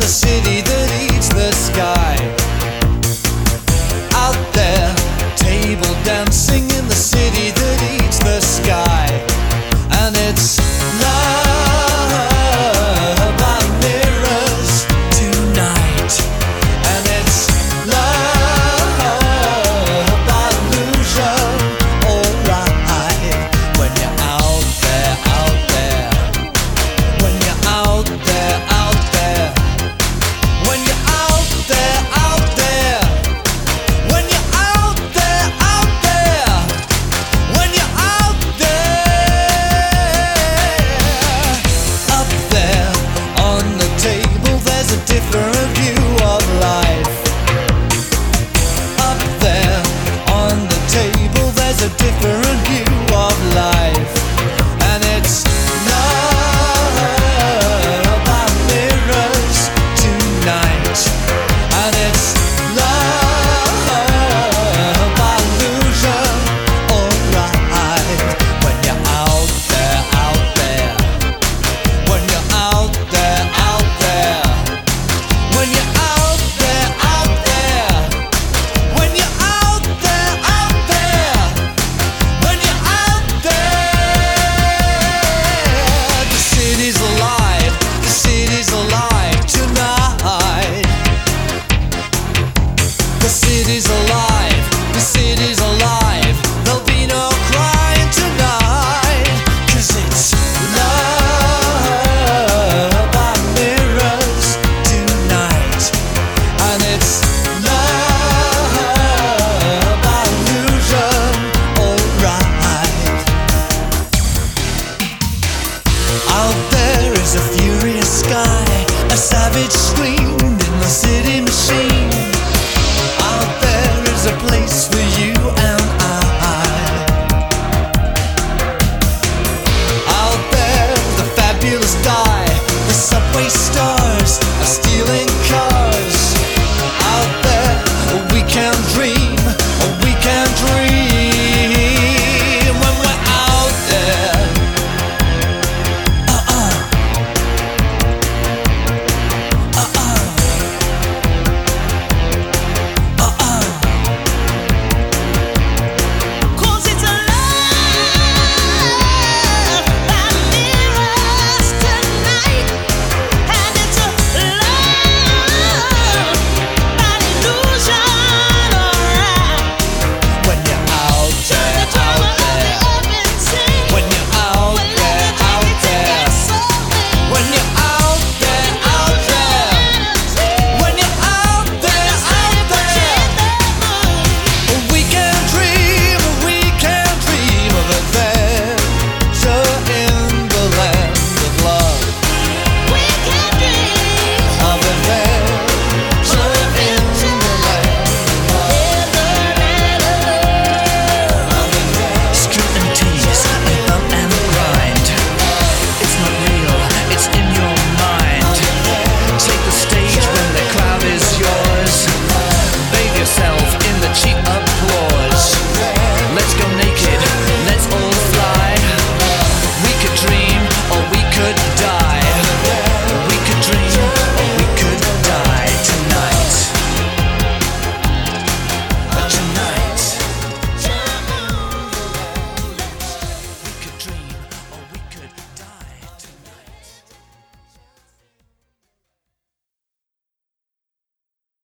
the city that eats the sky. Out there, table dancing in the city that eats the sky. And it's love by mirrors tonight. And it's love by illusion, alright. When you're out there, out there. When you're out there, out there. When you're out there, out there. When you're out there, out there. When you're out there. Up there on the table there's a different view of life. Up there on the table there's a different view of life. And it's love by mirrors tonight. And it's love by illusion, alright. When you're out there, out there. When you're out there, out there. When you're out there, out there. When you're out there, out there. When you're out there. The city's alive. The city's alive tonight. The city's alive.